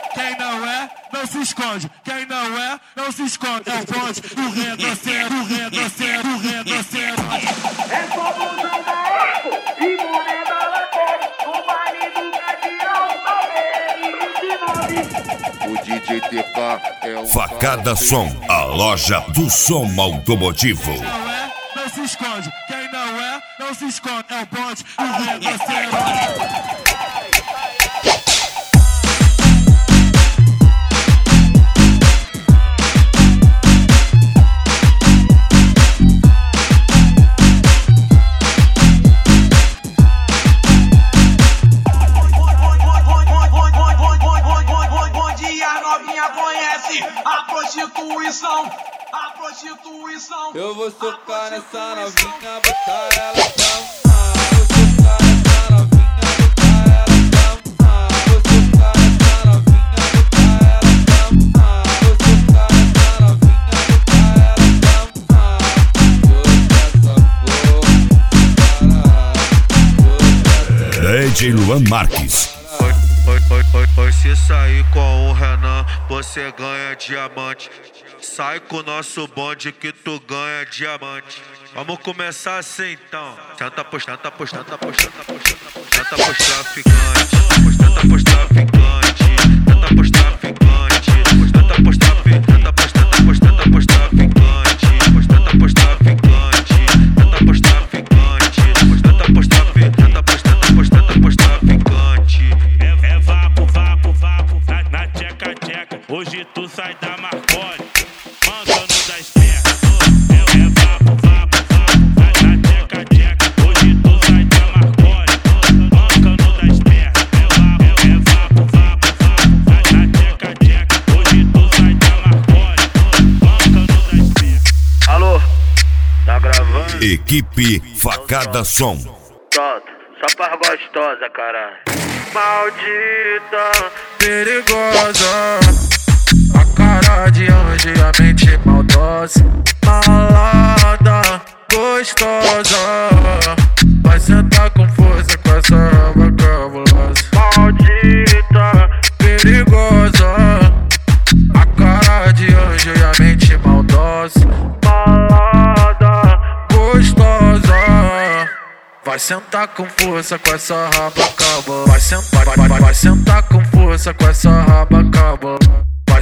quem não é, não se esconde. Quem não é, não se esconde. É o bonde, o redoceiro, o redoceiro, o redoceiro. É só busão maluco e moneda lateral. O baile do Cadião, O DJ TK é o Facada Som, a loja do som automotivo. Quem não é, não se esconde. Quem não é, não se esconde. É o bonde, o redoceiro. A prostituição. Eu vou socar nessa novinha, botar ela pra vou socar nessa novinha, botar ela pra vou socar nessa novinha, botar ela pra vou socar nessa novinha, botar ela pra DJ Luan Marques. Se sair com o Renan, você ganha diamante. Sai com o nosso bonde que tu ganha diamante. Vamos começar assim então. Tenta pros traficantes. Tenta pros traficantes. Tenta pros traficantes. Tenta pros traficantes. Tenta pros traficantes. Tenta pros traficantes. Tenta pros traficantes. Tenta pros traficantes. Tenta pros traficantes. Tenta pros traficantes. É vapo, na tcheca. Hoje tu sai da Marconi, mancando das pernas. É vapo, na tcheca. Hoje tu sai da Marconi, mancando das pernas. É vapo, na tcheca. Hoje tu sai da Marconi, mancando das pernas. Alô, tá gravando? Equipe Facada Som. Pronto, só pra gostosa, caralho. Maldita, Perigosa, a cara de anjo e a mente maldosa. Malada, gostosa, vai sentar com força com essa raba cabulosa. maldita, Perigosa, a cara de anjo e a mente maldosa. malada. Gostosa, vai sentar com força com essa raba cabulosa. Vai sentar com força com essa raba cabulosa. Vai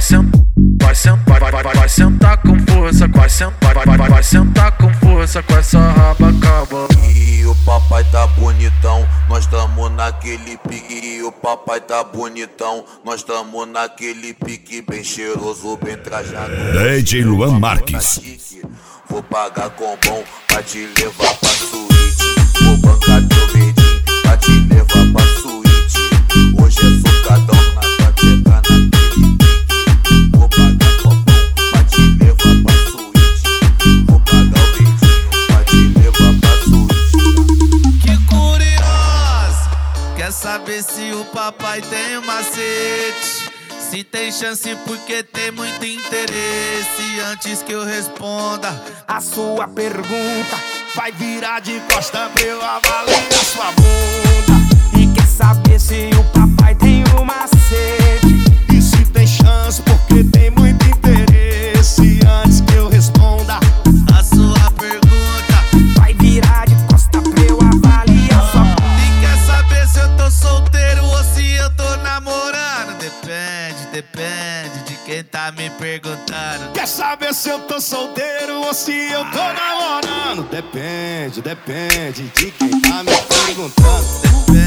sentar com força, vai sentar com força com essa raba cabulosa. E o papai tá bonitão, nós tamo naquele pique. E o papai tá bonitão, nós tamo naquele pique. Bem cheiroso, bem trajado. DJ Luan Marques. Vou pagar com bom pra te levar pra suíte. Vou bancar teu medinho pra te levar pra suíte. Hoje é socadão na tua tcheca, naquele pique. Vou pagar com bom pra te levar pra suíte. Vou pagar o medinho pra te levar pra suíte. Que curiosa, quer saber se o papai tem um macete? Se tem chance porque tem muito interesse. Antes que eu responda a sua pergunta, vai virar de costa pra eu avaliar sua bunda. E quer saber se o papai tem um macete? E se tem chance porque tem muito interesse. Antes que eu responda a sua pergunta, vai virar de costa pra eu avaliar sua bunda. E quer saber se eu tô solteiro ou se eu tô namorando? Depende de quem tá me perguntando. Quer saber se eu tô solteiro ou se eu tô namorando? Depende de quem tá me perguntando.